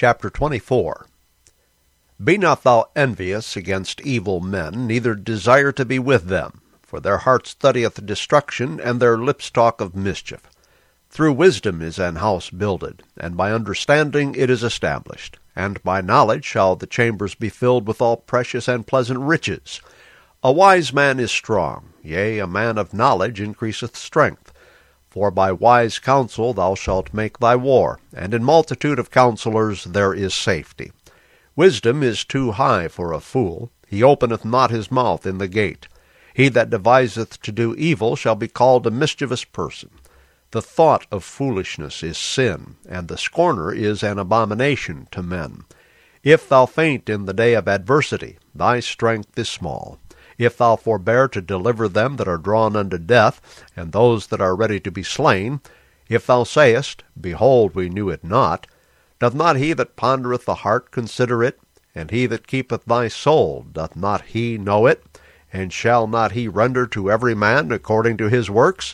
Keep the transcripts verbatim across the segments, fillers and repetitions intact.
Chapter twenty-four. Be not thou envious against evil men, neither desire to be with them. For their heart studieth destruction, and their lips talk of mischief. Through wisdom is an house builded, and by understanding it is established. And by knowledge shall the chambers be filled with all precious and pleasant riches. A wise man is strong, yea, a man of knowledge increaseth strength. For by wise counsel thou shalt make thy war, and in multitude of counselors there is safety. Wisdom is too high for a fool, he openeth not his mouth in the gate. He that deviseth to do evil shall be called a mischievous person. The thought of foolishness is sin, and the scorner is an abomination to men. If thou faint in the day of adversity, thy strength is small. If thou forbear to deliver them that are drawn unto death, and those that are ready to be slain, if thou sayest, Behold, we knew it not, doth not he that pondereth the heart consider it? And he that keepeth thy soul, doth not he know it? And shall not he render to every man according to his works?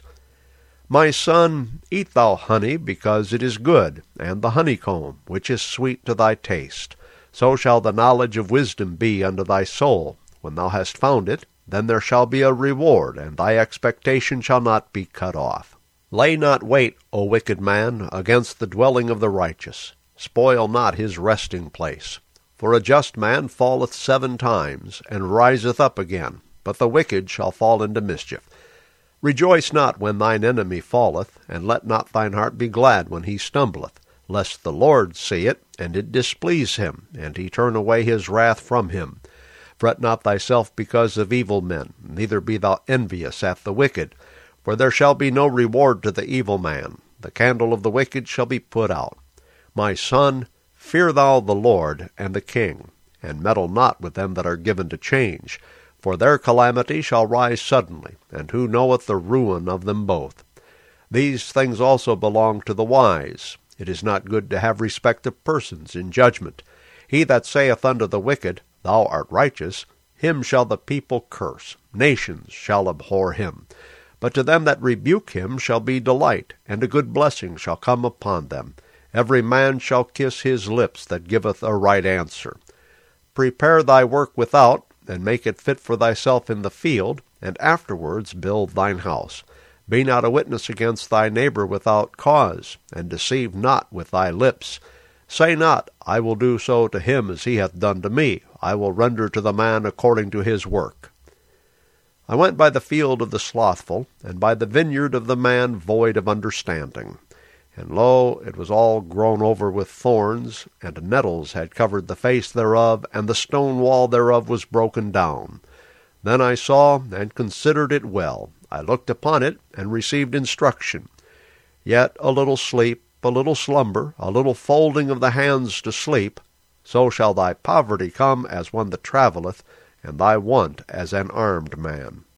My son, eat thou honey, because it is good, and the honeycomb, which is sweet to thy taste. So shall the knowledge of wisdom be unto thy soul. When thou hast found it, then there shall be a reward, and thy expectation shall not be cut off. Lay not wait, O wicked man, against the dwelling of the righteous. Spoil not his resting place. For a just man falleth seven times, and riseth up again, but the wicked shall fall into mischief. Rejoice not when thine enemy falleth, and let not thine heart be glad when he stumbleth, lest the Lord see it, and it displease him, and he turn away his wrath from him. Fret not thyself because of evil men, neither be thou envious at the wicked, for there shall be no reward to the evil man. The candle of the wicked shall be put out. My son, fear thou the Lord and the king, and meddle not with them that are given to change, for their calamity shall rise suddenly, and who knoweth the ruin of them both? These things also belong to the wise. It is not good to have respect of persons in judgment. He that saith unto the wicked, Thou art righteous, him shall the people curse, nations shall abhor him. But to them that rebuke him shall be delight, and a good blessing shall come upon them. Every man shall kiss his lips that giveth a right answer. Prepare thy work without, and make it fit for thyself in the field, and afterwards build thine house. Be not a witness against thy neighbor without cause, and deceive not with thy lips. Say not, I will do so to him as he hath done to me. I will render to the man according to his work. I went by the field of the slothful, and by the vineyard of the man void of understanding. And lo, it was all grown over with thorns, and nettles had covered the face thereof, and the stone wall thereof was broken down. Then I saw, and considered it well. I looked upon it, and received instruction. Yet a little sleep, a little slumber, a little folding of the hands to sleep, so shall thy poverty come as one that travelleth, and thy want as an armed man.